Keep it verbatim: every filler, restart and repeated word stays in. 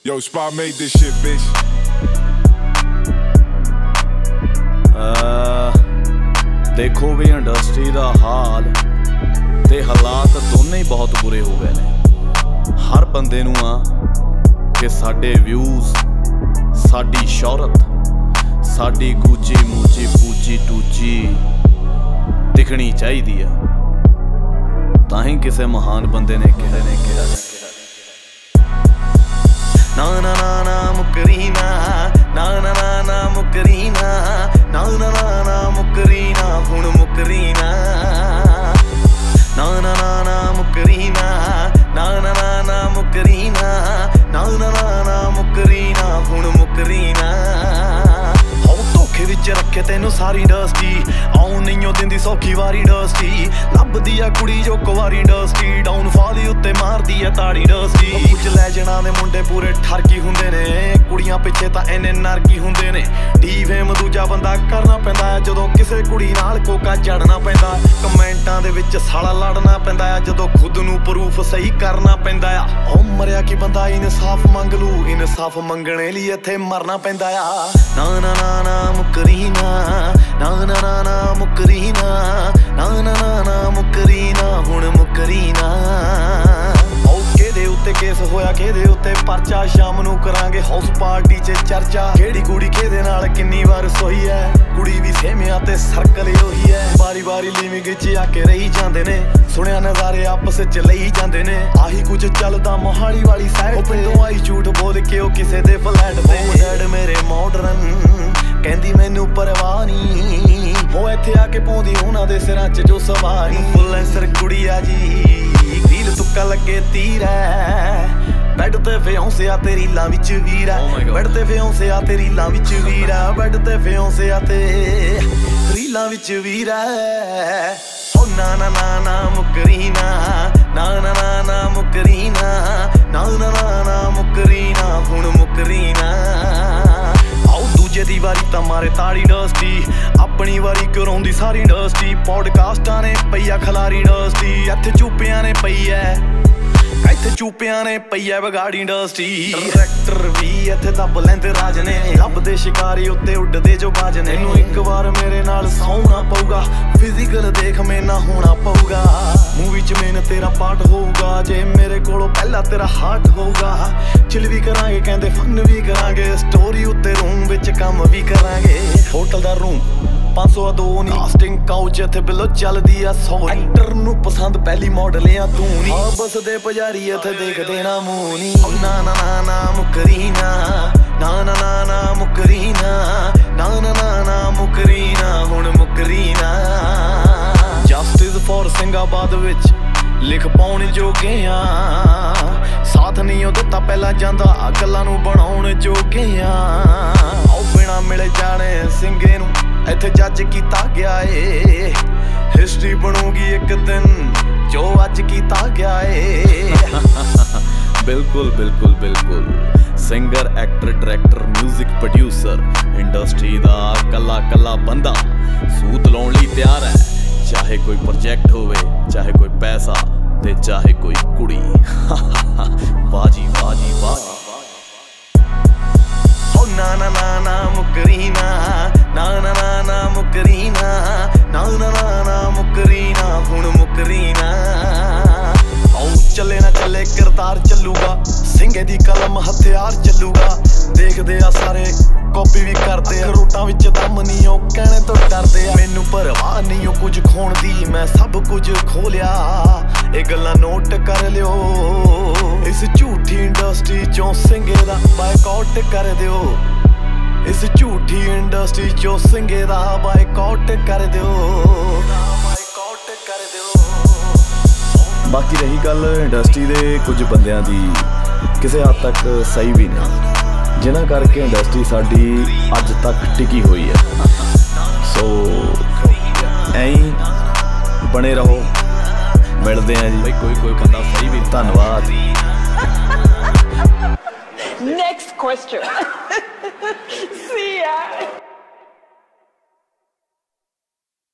Yo, Spot made this shit, bitch. देखो भी industry दा हाल ते हालात दोने ही बहुत बुरे हो गए ने। हर बंदे नूं आ कि साडे व्यूज़, साडी शोहरत, साडी गूची मूची पूची टूची दिखनी चाहिदी है। ताहीं किसे महान बंदे ने कहा ने कहा ना ना ना ना मुकरीना ना ना ना ना मुकरीना ना ना ना ना मुकरीना हुण मुकरीना ना ना ना ना मुकरीना ना ना ना ना मुकरीना ना ना ना ना मुकरीना हुण मुकरीना हो धोखे विच रखे तैनू सारी इंडस्ट्री आउं नहीं दिंदी सौखी वारी इंडस्ट्री लभदी आ कुड़ी जो कुवारी इंडस्ट्री डाउनफॉल ही उत्ते मारदी आ ताड़ी इंडस्ट्री कुछ लैजणा दे मुंडे पूरे ठरकी हुंदे ने कुड़ियां पिछे तां इन्ने नरकी हुंदे ने डी फेम दूजा बंदा करना पैंदा जदों किसे कुड़ी नाल कोका जड़ना पैंदा कमेंटां दे विच साला लड़ना पैंदा जदों खुद नूं प्रूफ सही करना पैंदा ओ मरिया की बंदा इंसाफ मंग लू इंसाफ मंगणे लई इत्थे मरना पैंदा ना ना ना ना मुकरीना ना ना ना ना मुकरीना ना ना ना ना मुकरीना हुण मुकरीना उत्ते केस होया केदे उत्ते परचा शाम नूं करांगे हाउस पार्टी च चर्चा केड़ी कुड़ी केदे नाल किन्नी वार सोई है कुड़ी भी सेमिया ते सर्कल ओही है बारी बारी लिविंग च आके रही जांदे ने सुनिया नज़ारे आपस च लई जांदे ने आही कुछ चलदा मोहाली वाली साइड पिंडों आई झूठ बोल के ओ किसे दे फ्लैट ते डैड मेरे मॉडर्न कहंदी मैनू परवाह नहीं हो इत्थे आके पौंदी उन्हां दे सिरां च जो सवारी फुल एंसर कुड़िया जी रील तुक्का लगे तीर है बैड ते फियांसे आ तेरी रीलां विच वीर है बैड ते फियांसे आ तेरी रीलां विच वीर है बैड ते फियांसे आ ते रीलां विच वीर है ओ ना ना ना ना मुकरीना ना ना ना ना मुकरीना ना ना ना ना मुकरीना हुण मुकरीना दूजे दी वारी तां मारे ताड़ी इंडस्ट्री अपनी वारी क्यों रोंदी सारी इंडस्ट्री पॉडकास्टां ने पई आ खलारी इंडस्ट्री इत्थे चूपियां ने पई ऐ इत्थे चूपियां ने पई ऐ बगाड़ी इंडस्ट्री डायरैक्टर भी इत्थे दब लैंदे राज ने लभदे शिकारी उत्ते उड्डदे जो बाज ने इनू एक बार मेरे नाल सौना पऊगा फिजिकल देख मैं ना होना पऊगा मूवी च मेन तेरा पार्ट होऊगा जे मेरे कोलों पहला तेरा हार्ट होऊगा चिल भी करांगे कहंदे फन भी करांगे स्टोरी उत्ते रूम विच काम भी करांगे होटल दा रूम पांच सौ दो नी कास्टिंग काउच इत्थे बिलो चलदी आ सौ एक्टर नू पसंद पहली मॉडल आ तू नी आ बस दे पुजारी इत्थे देखदे ना मूंह नी ना ना ना ना मुकरीना ना ना ना ना मुकरीना ना ना ना ना मुकरीना हुण मुकरीना जस्टिस फॉर सिंगाबाद विच लिख पाउण जोगे आ साथ नहीं ओ दिता पहला जांदा गल्लां नू बनाउण जोगे आ आओ बिना मिले जाने सिंगे नू इत्थे जज कीता गया ए हिस्ट्री बनूगी एक दिन जो अज कीता गया ए बिल्कुल बिल्कुल बिल्कुल singer actor director music producer industry दा कला कला बंदा सूत लाउण लई तैयार है चाहे कोई प्रोजेक्ट होवे चाहे कोई पैसा ते चाहे कोई कुड़ी बाजी बाजी बाजी ओ ना ना ना ना मुकरीना ना ना ना ना मुकरीना ना ना ना ना मुकरीना हुण मुकरीना आओ चले ना चले करतार चलूगा ਸਿੰਘੇ ਦੀ कलम हथियार चलूगा देखदे आ सारे कॉपी भी करदे आ रूटां विच दम नहीं ओ कहणे तो डरदे आ मैनू परवाह नहीं ओ कुछ खोण दी मैं सब कुछ खोलिया ਇਹ ਗੱਲਾਂ नोट कर लियो इस झूठी इंडस्ट्री चों ਸਿੰਘੇ ਦਾ बायकॉट कर दिओ इस झूठी इंडस्ट्री चों ਸਿੰਘੇ ਦਾ बायकॉट कर दिओ बायकॉट कर दिओ बाकी रही गल इंडस्ट्री दे कुछ बंदियां दी ਕਿਸੇ हद तक सही भी नहीं जिन्हां करके इंडस्ट्री साडी अज तक टिकी हुई है सो ऐं बने रहो मिलते हैं जी कोई कोई बंदा सही भी धन्यवाद नेक्स्ट क्वेश्चन सी या